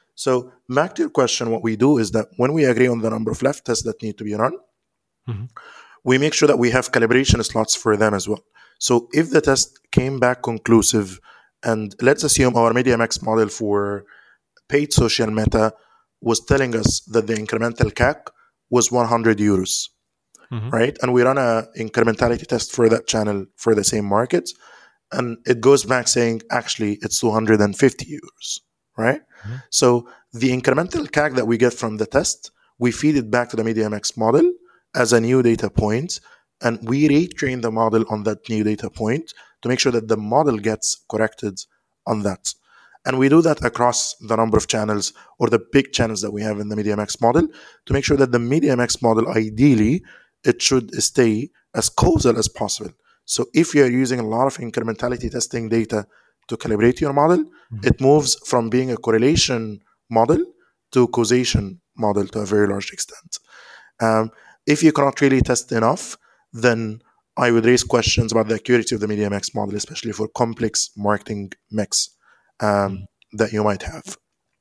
So back to your question, what we do is that when we agree on the number of left tests that need to be run, Mhm. we make sure that we have calibration slots for them as well. So if the test came back conclusive, and let's assume our media mix model for paid social meta was telling us that the incremental C A C was one hundred euros, Mhm. right? And we run a incrementality test for that channel for the same market, and it goes back saying actually it's two hundred fifty euros, right? Mhm. So the incremental C A C that we get from the test, we feed it back to the media mix model as a new data point, and we retrain the model on that new data point to make sure that the model gets corrected on that. And we do that across the number of channels or the big channels that we have in the media mix model to make sure that the media mix model, ideally, it should stay as causal as possible. So if you're using a lot of incrementality testing data to calibrate your model, Mhm. it moves from being a correlation model to causation model to a very large extent. Um, if you cannot really test enough, then I would raise questions about the accuracy of the media mix model, especially for complex marketing mix um, Mhm. that you might have.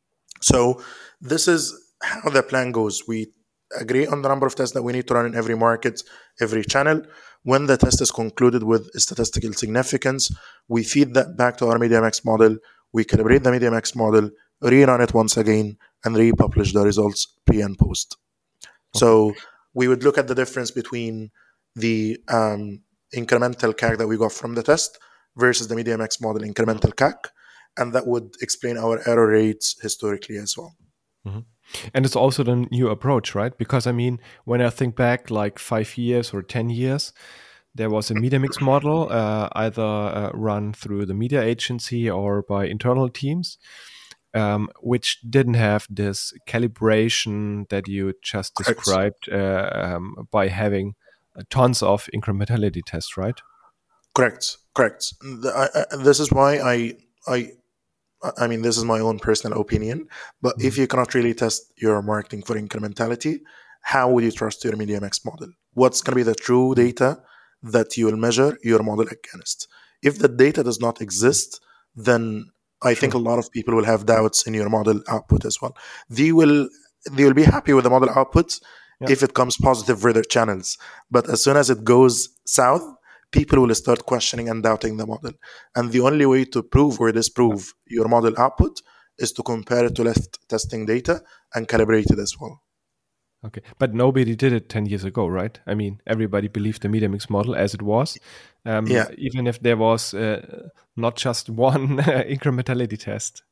So this is how the plan goes. We agree on the number of tests that we need to run in every market, every channel. When the test is concluded with statistical significance, we feed that back to our media mix model. We calibrate the media mix model, rerun it once again, and republish the results pre and post. Okay. So we would look at the difference between the um, incremental C A C that we got from the test versus the media mix model incremental C A C, and that would explain our error rates historically as well. Mhm. And it's also the new approach, right? Because I mean, when I think back like five years or ten years, there was a media mix model, uh, either uh, run through the media agency or by internal teams, um, which didn't have this calibration that you just Correct. described uh, um, by having uh, tons of incrementality tests, right? Correct. Correct. The- I- I- this is why I I I mean, this is my own personal opinion, but if Mhm. you cannot really test your marketing for incrementality, how would you trust your media mix model? What's going to be the true Mhm. data that you will measure your model against? If the data does not exist, then I think True. a lot of people will have doubts in your model output as well. They will they will be happy with the model output Yeah. if it comes positive for their channels, but as soon as it goes south, people will start questioning and doubting the model. And the only way to prove or disprove your model output is to compare it to left testing data and calibrate it as well. Okay, but nobody did it ten years ago, right? I mean, everybody believed the media mix model as it was, um, Yeah. even if there was uh, not just one incrementality test.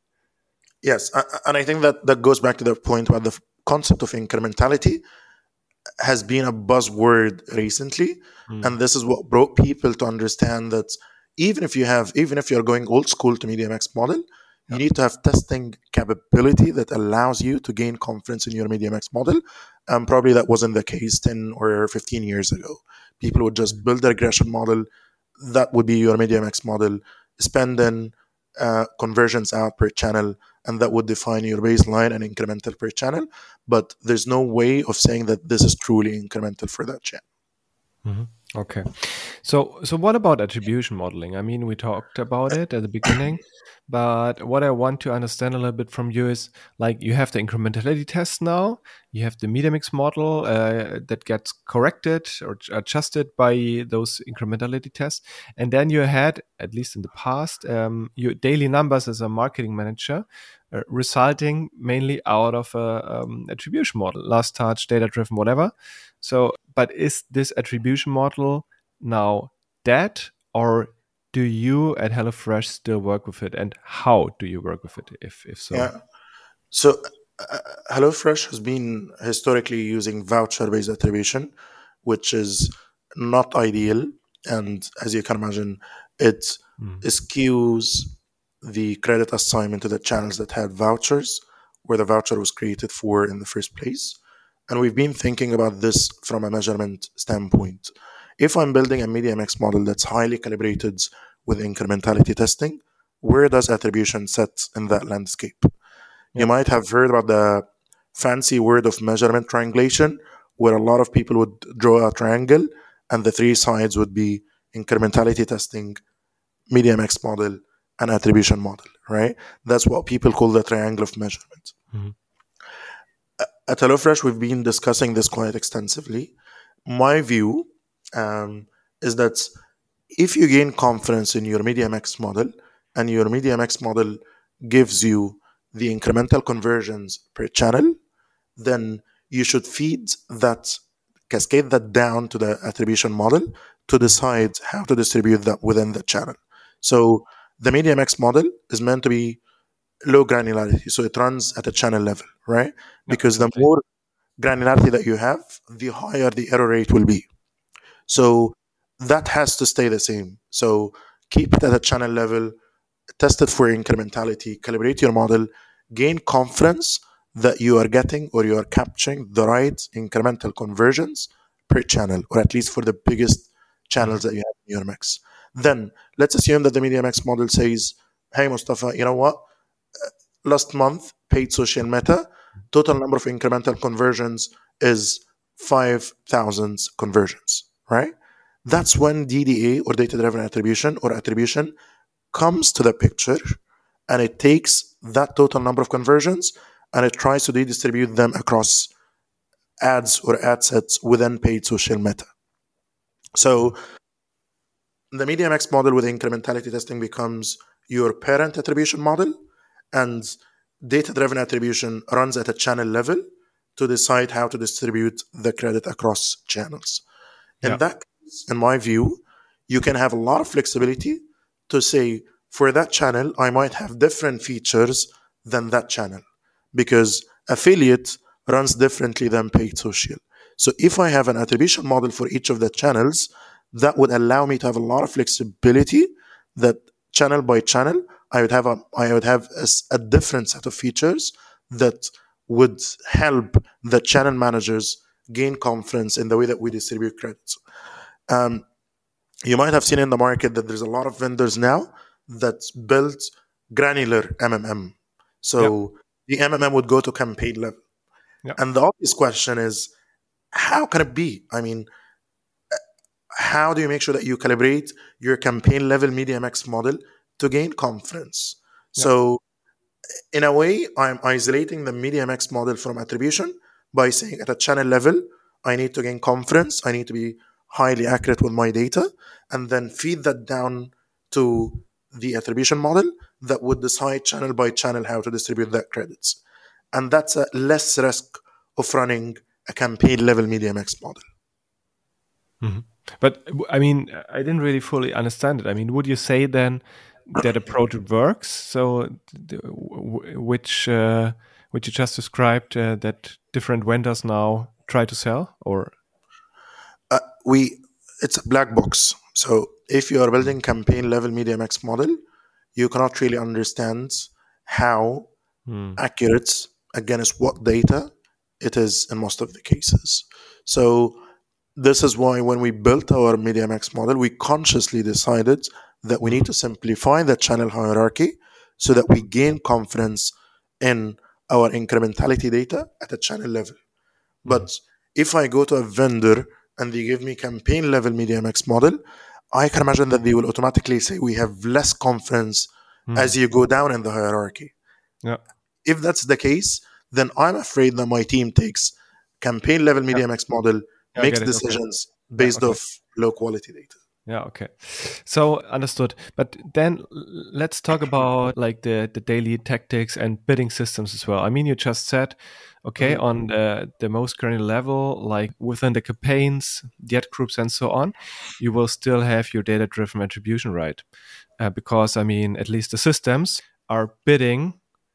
Yes, and I think that that goes back to the point about the concept of incrementality has been a buzzword recently, Mm. and this is what brought people to understand that even if you have, even if you're going old school to media mix model, you Yeah. need to have testing capability that allows you to gain confidence in your media mix model. And probably that wasn't the case ten or fifteen years ago. People would just build a regression model. That would be your media mix model, spend in uh, conversions out per channel, and that would define your baseline and incremental per channel. But there's no way of saying that this is truly incremental for that channel. Mm-hmm. Okay. So, so what about attribution modeling? I mean, we talked about it at the beginning, but what I want to understand a little bit from you is like you have the incrementality test now, you have the media mix model uh, that gets corrected or adjusted by those incrementality tests, and then you had, at least in the past, um, your daily numbers as a marketing manager, uh, resulting mainly out of a um, attribution model, last touch, data driven, whatever. So, but is this attribution model now dead, or do you at HelloFresh still work with it, and how do you work with it, if if so? Yeah. So uh, HelloFresh has been historically using voucher-based attribution, which is not ideal, and as you can imagine, it Mm. skews the credit assignment to the channels that had vouchers, where the voucher was created for in the first place. And we've been thinking about this from a measurement standpoint. If I'm building a media mix model that's highly calibrated with incrementality testing, where does attribution sit in that landscape? You Yeah. might have heard about the fancy word of measurement triangulation, where a lot of people would draw a triangle and the three sides would be incrementality testing, media mix model, and attribution model, right? That's what people call the triangle of measurement. Mhm. At HelloFresh, we've been discussing this quite extensively. My view um, is that if you gain confidence in your media mix model and your media mix model gives you the incremental conversions per channel, then you should feed that, cascade that down to the attribution model to decide how to distribute that within the channel. So the media mix model is meant to be low granularity, so it runs at a channel level, right? Because the Exactly. more granularity that you have, the higher the error rate will be. So that has to stay the same. So keep it at a channel level, test it for incrementality, calibrate your model, gain confidence that you are getting or you are capturing the right incremental conversions per channel, or at least for the biggest channels that you have in your mix. Then let's assume that the media mix model says, hey, Mustafa, you know what? Last month, paid social meta, total number of incremental conversions is five thousand conversions, right? That's when D D A, or data driven attribution, or attribution comes to the picture, and it takes that total number of conversions and it tries to redistribute them across ads or ad sets within paid social meta. So the media mix model with incrementality testing becomes your parent attribution model, and data driven attribution runs at a channel level to decide how to distribute the credit across channels. In Yeah. that case, in my view, you can have a lot of flexibility to say, for that channel, I might have different features than that channel, because affiliate runs differently than paid social. So if I have an attribution model for each of the channels, that would allow me to have a lot of flexibility, that channel by channel, I would have a, I would have a, a different set of features that would help the channel managers gain confidence in the way that we distribute credits. Um, you might have seen in the market that there's a lot of vendors now that built granular M M M. So the M M M would go to campaign level. Yeah. And the obvious question is, how can it be? I mean, how do you make sure that you calibrate your campaign level media mix model to gain confidence? Yeah. So in a way, I'm isolating the media mix model from attribution by saying at a channel level, I need to gain confidence. I need to be highly accurate with my data, and then feed that down to the attribution model that would decide channel by channel how to distribute that credits. And that's a less risk of running a campaign level media mix model. Mm-hmm. But I mean, I didn't really fully understand it. I mean, would you say then that approach works? So, which uh, which you just described uh, that different vendors now try to sell, or uh, we it's a black box. So, if you are building campaign level media mix model, you cannot really understand how hmm. accurate against what data it is in most of the cases. So this is why when we built our media mix model, we consciously decided that we need to simplify the channel hierarchy so that we gain confidence in our incrementality data at a channel level. But mm. if I go to a vendor and they give me campaign level media mix model, I can imagine that they will automatically say we have less confidence mm. as you go down in the hierarchy. Yeah. If that's the case, then I'm afraid that my team takes campaign level media yeah. mix model, yeah, makes decisions okay. based yeah, okay. off low quality data. Yeah, okay. So understood. But then let's talk about like the, the daily tactics and bidding systems as well. I mean, you just said, okay, mm-hmm. on the, the most granular level, like within the campaigns, the ad groups and so on, you will still have your data-driven attribution right. Uh, because, I mean, at least the systems are bidding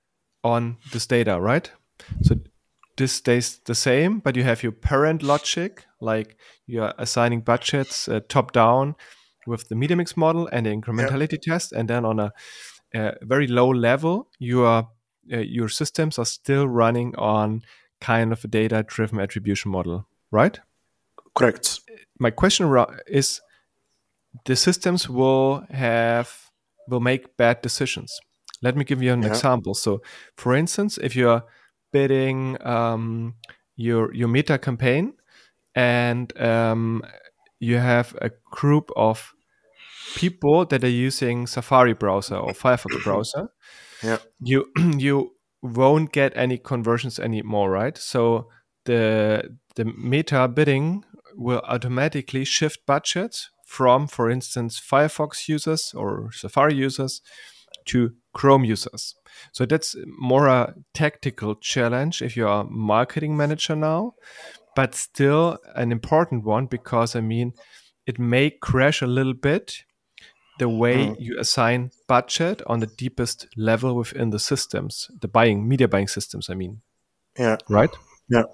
on this data, right? So this stays the same, but you have your parent logic, like you're assigning budgets uh, top down with the media mix model and the incrementality yep. test, and then on a, a very low level, you are, uh, your systems are still running on kind of a data-driven attribution model, right? Correct. My question is, the systems will have will make bad decisions. Let me give you an yeah. example. So, for instance, if you're bidding um, your your meta campaign, and um, you have a group of people that are using Safari browser or Firefox browser, yeah. you you won't get any conversions anymore, right? So the the meta bidding will automatically shift budgets from, for instance, Firefox users or Safari users to Chrome users. So that's more a tactical challenge if you're a marketing manager now, but still an important one, because I mean, it may crash a little bit the way mm. you assign budget on the deepest level within the systems, the buying, media buying systems, I mean. Yeah. Right? Yeah.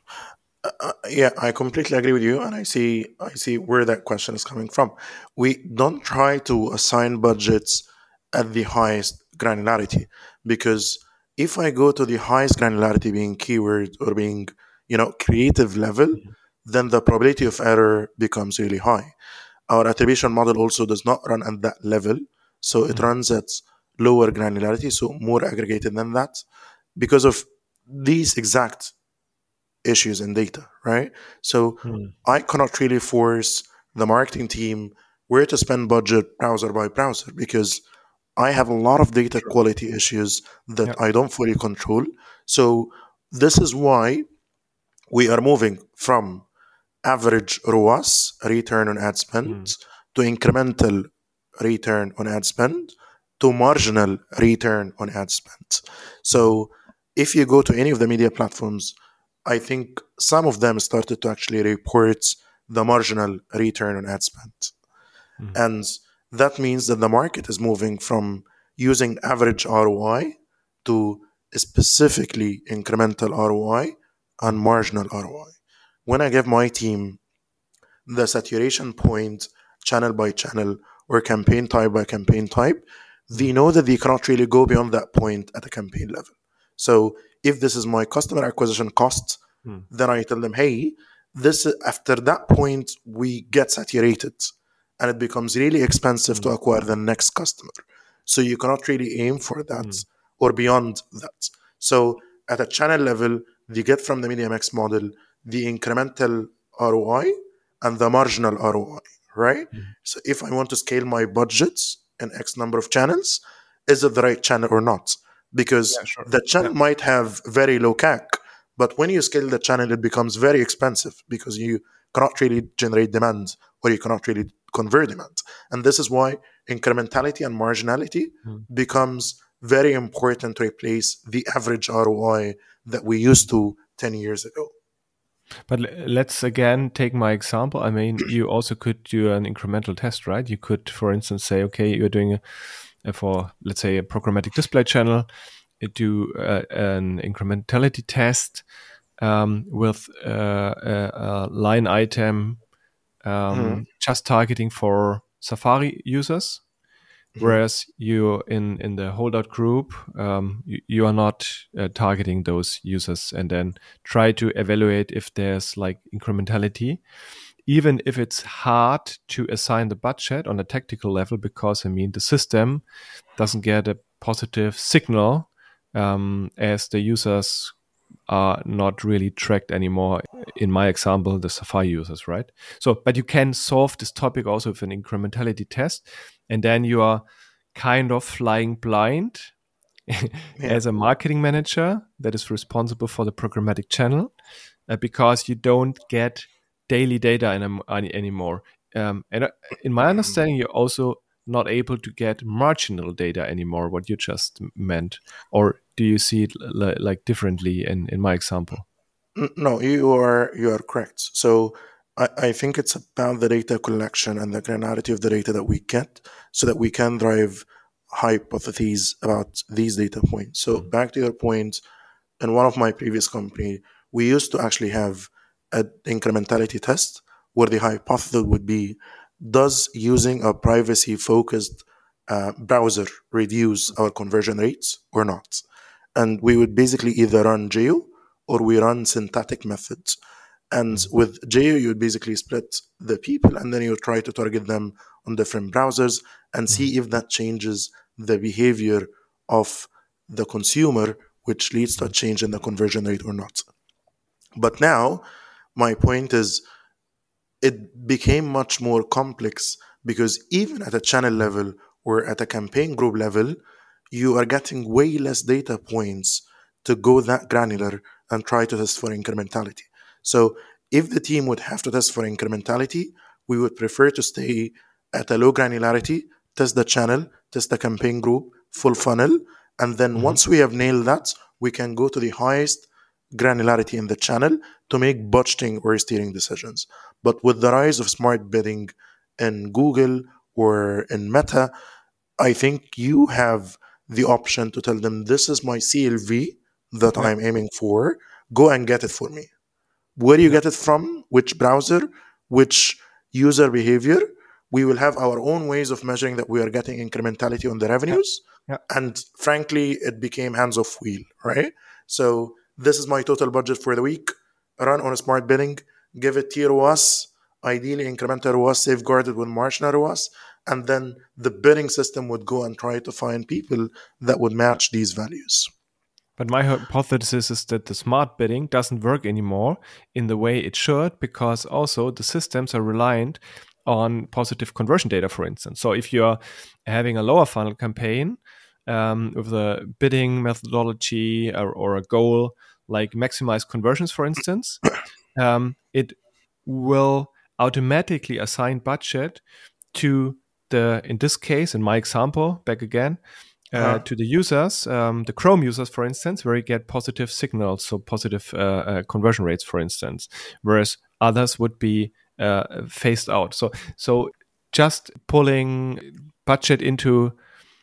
Uh, yeah, I completely agree with you, and I see I see where that question is coming from. We don't try to assign budgets at the highest granularity, because if I go to the highest granularity being keyword or being, you know, creative level, mm-hmm. then the probability of error becomes really high. Our attribution model also does not run at that level, so it mm-hmm. runs at lower granularity, so more aggregated than that, because of these exact issues in data, right? So mm. I cannot really force the marketing team where to spend budget browser by browser, because I have a lot of data sure. quality issues that yeah. I don't fully control. So this is why we are moving from average R O A S, return on ad spend, mm. to incremental return on ad spend, to marginal return on ad spend. So if you go to any of the media platforms, I think some of them started to actually report the marginal return on ad spend. Mm. And that means that the market is moving from using average R O I to specifically incremental R O I and marginal R O I. When I give my team the saturation point channel by channel or campaign type by campaign type, they know that they cannot really go beyond that point at a campaign level. So if this is my customer acquisition cost, hmm. then I tell them, hey, this after that point, we get saturated and it becomes really expensive hmm. to acquire the next customer. So you cannot really aim for that hmm. or beyond that. So at a channel level, they get from the media mix model the incremental R O I and the marginal R O I, right? Hmm. So if I want to scale my budgets in X number of channels, is it the right channel or not? Because yeah, sure. the channel yeah. might have very low C A C, but when you scale the channel, it becomes very expensive because you cannot really generate demand or you cannot really convert demand. And this is why incrementality and marginality mm. becomes very important to replace the average R O I that we used to ten years ago. But l- let's again take my example. I mean, you also could do an incremental test, right? You could, for instance, say, okay, you're doing a, a for, let's say, a programmatic display channel, you do uh, an incrementality test um, with uh, a, a line item um, Mhm. just targeting for Safari users. Mhm. Whereas you in, in the holdout group, um, you, you are not uh, targeting those users, and then try to evaluate if there's like incrementality, even if it's hard to assign the budget on a tactical level, because I mean the system doesn't get a positive signal um, as the users are not really tracked anymore. In my example, the Safari users, right? So, but you can solve this topic also with an incrementality test, and then you are kind of flying blind Yeah. as a marketing manager that is responsible for the programmatic channel uh, because you don't get daily data in, any, anymore. Um, and uh, in my understanding, you're also not able to get marginal data anymore, what you just meant. Or do you see it l- like differently in, in my example? N- No, you are you are correct. So I, I think it's about the data collection and the granularity of the data that we get, so that we can drive hypotheses about these data points. So back to your point, in one of my previous company, we used to actually have an incrementality test where the hypothesis would be: does using a privacy focused uh, browser reduce our conversion rates or not? And we would basically either run geo or we run synthetic methods. And Mhm. with geo, you would basically split the people and then you would try to target them on different browsers and Mhm. see if that changes the behavior of the consumer, which leads to a change in the conversion rate or not. But now, my point is, it became much more complex because even at a channel level or at a campaign group level, you are getting way less data points to go that granular and try to test for incrementality. So if the team would have to test for incrementality, we would prefer to stay at a low granularity, test the channel, test the campaign group, full funnel, and then Mhm. once we have nailed that, we can go to the highest granularity in the channel to make budgeting or steering decisions. But with the rise of smart bidding in Google or in Meta, I think you have the option to tell them, this is my C L V that Yeah. I'm aiming for. Go and get it for me. Where do you Yeah. get it from? Which browser? Which user behavior? We will have our own ways of measuring that we are getting incrementality on the Yeah. revenues. Yeah. And frankly, it became hands off wheel, right? So this is my total budget for the week. Run on a smart bidding, give it tier R O A S, ideally incremental R O A S safeguarded with marginal R O A S, and then the bidding system would go and try to find people that would match these values. But my hypothesis is that the smart bidding doesn't work anymore in the way it should, because also the systems are reliant on positive conversion data, for instance. So if you're having a lower funnel campaign um, with a bidding methodology or, or a goal like maximize conversions, for instance, um, it will automatically assign budget to the, in this case, in my example, back again, uh, Uh-huh. to the users, um, the Chrome users, for instance, where you get positive signals, so positive uh, uh, conversion rates, for instance, whereas others would be uh, phased out. So, so just pulling budget into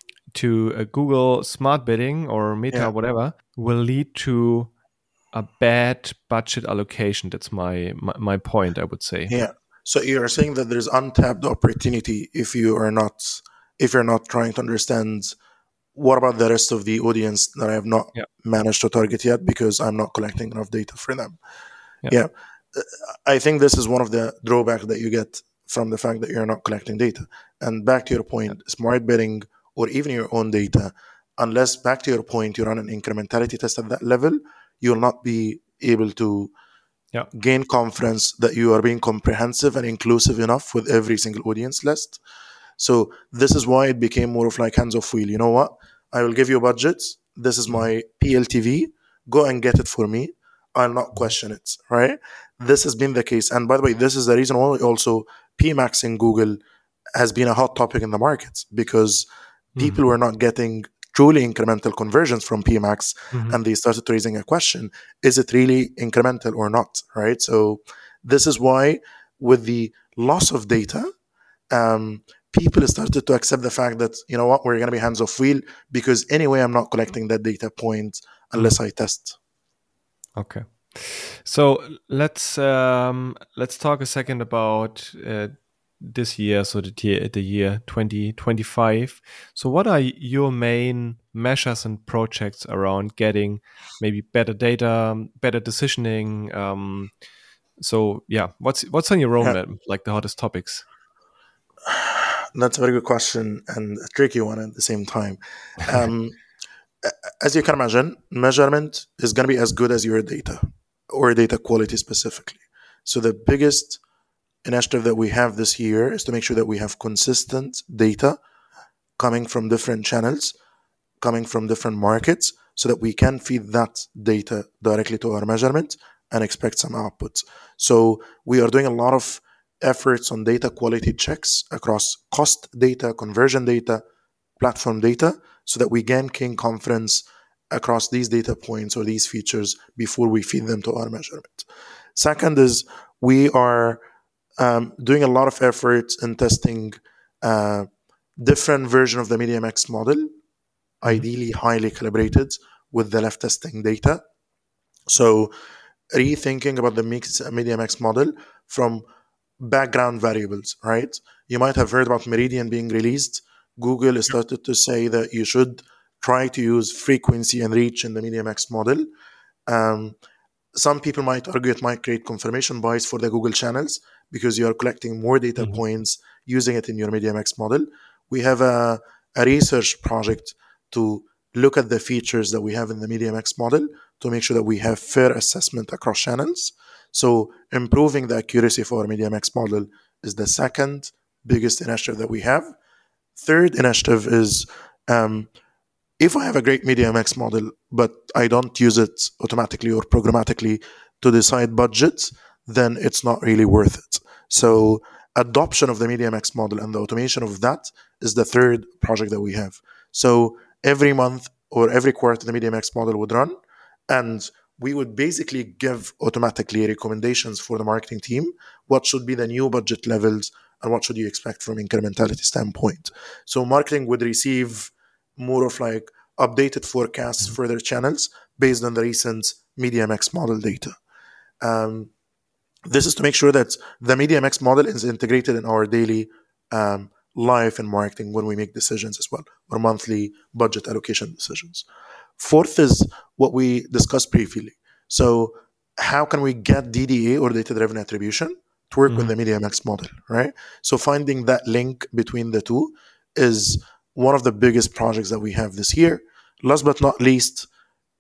to a Google Smart Bidding or Meta, Yeah. whatever, will lead to a bad budget allocation. That's my, my my point, I would say. Yeah. So you're saying that there's untapped opportunity if you are not if you're not trying to understand what about the rest of the audience that I have not Yeah. managed to target yet because I'm not collecting enough data for them. Yeah. Yeah. Uh, I think this is one of the drawbacks that you get from the fact that you're not collecting data. And back to your point, smart bidding or even your own data, unless back to your point, you run an incrementality test at that level, you'll not be able to Yeah. gain confidence that you are being comprehensive and inclusive enough with every single audience list. So this is why it became more of like hands off wheel. You know what? I will give you a budget. This is my P L T V. Go and get it for me. I'll not question it. Right? This has been the case. And by the way, this is the reason why also P MAX in Google has been a hot topic in the markets because people Mhm. were not getting truly incremental conversions from P MAX, Mhm. and they started raising a question: is it really incremental or not? Right. So this is why, with the loss of data, um, people started to accept the fact that, you know what, we're going to be hands off wheel, because anyway, I'm not collecting that data point unless I test. Okay. So let's um, let's talk a second about uh, this year, so the year, the year twenty twenty-five. So what are your main measures and projects around getting maybe better data, better decisioning? Um, so yeah, what's what's on your roadmap, Yeah. like the hottest topics? That's a very good question and a tricky one at the same time. Um, as you can imagine, measurement is going to be as good as your data, or data quality specifically. So the biggest initiative that we have this year is to make sure that we have consistent data coming from different channels, coming from different markets, so that we can feed that data directly to our measurement and expect some outputs. So we are doing a lot of efforts on data quality checks across cost data, conversion data, platform data, so that we gain confidence across these data points or these features before we feed them to our measurement. Second is we are um, doing a lot of efforts in testing uh, different version of the MediaMax model, mm-hmm. ideally highly calibrated with the left testing data. So rethinking about the mix MediaMax model from background variables, right? You might have heard about Meridian being released. Google has started to say that you should try to use frequency and reach in the MediaMax model. Um, some people might argue it might create confirmation bias for the Google channels because you are collecting more data mm-hmm. points using it in your MediaMax model. We have a, a research project to look at the features that we have in the MediaMax model to make sure that we have fair assessment across channels. So improving the accuracy for our MediaMax model is the second biggest initiative that we have. Third initiative is um, if I have a great MediaMax model, but I don't use it automatically or programmatically to decide budgets, then it's not really worth it. So adoption of the MediaMax model and the automation of that is the third project that we have. So every month or every quarter, the MediaMax model would run, and we would basically give automatically recommendations for the marketing team. What should be the new budget levels and what should you expect from incrementality standpoint? So marketing would receive more of like updated forecasts for their channels based on the recent MediaMax model data. Um, this is to make sure that the MediaMax model is integrated in our daily um, life and marketing when we make decisions as well, or monthly budget allocation decisions. Fourth is what we discussed briefly. So how can we get D D A or data-driven attribution to work mm-hmm. with the MediaMax model, right? So finding that link between the two is one of the biggest projects that we have this year. Last but not least,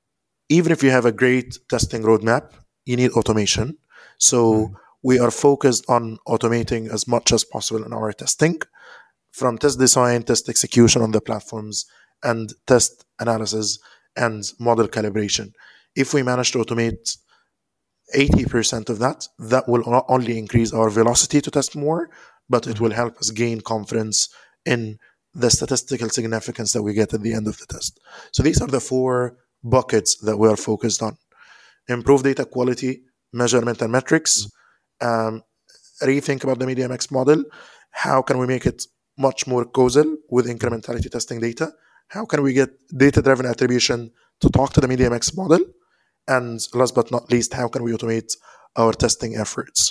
even if you have a great testing roadmap, you need automation. So mm-hmm. we are focused on automating as much as possible in our testing, from test design, test execution on the platforms, and test analysis and model calibration. If we manage to automate eighty percent of that, that will not only increase our velocity to test more, but it mm-hmm. will help us gain confidence in the statistical significance that we get at the end of the test. So these are the four buckets that we are focused on. Improve data quality, measurement and metrics, mm-hmm. um, rethink about the MediaMax model. How can we make it much more causal with incrementality testing data? How can we get data-driven attribution to talk to the MediaMax model? And last but not least, how can we automate our testing efforts?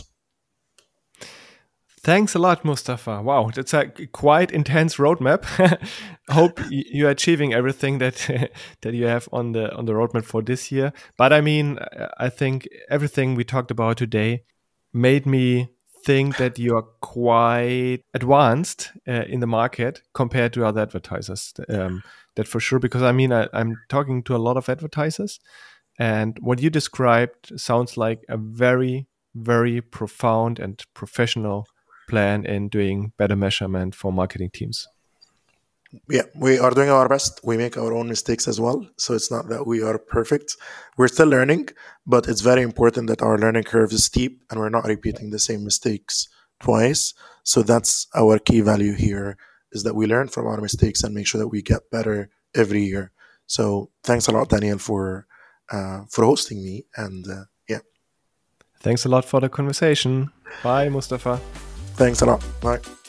Thanks a lot, Mustafa. Wow, that's a quite intense roadmap. Hope you are achieving everything that that you have on the on the roadmap for this year. But I mean, I think everything we talked about today made me think that you are quite advanced uh, in the market compared to other advertisers. Um, that for sure, because I mean, I, I'm talking to a lot of advertisers, and what you described sounds like a very, very profound and professional plan in doing better measurement for marketing teams. Yeah, we are doing our best. We make our own mistakes as well. So it's not that we are perfect. We're still learning, but it's very important that our learning curve is steep and we're not repeating the same mistakes twice. So that's our key value here, is that we learn from our mistakes and make sure that we get better every year. So thanks a lot, Daniel, for uh, for hosting me. And uh, yeah. Thanks a lot for the conversation. Bye, Mustafa. Thanks a lot. Bye.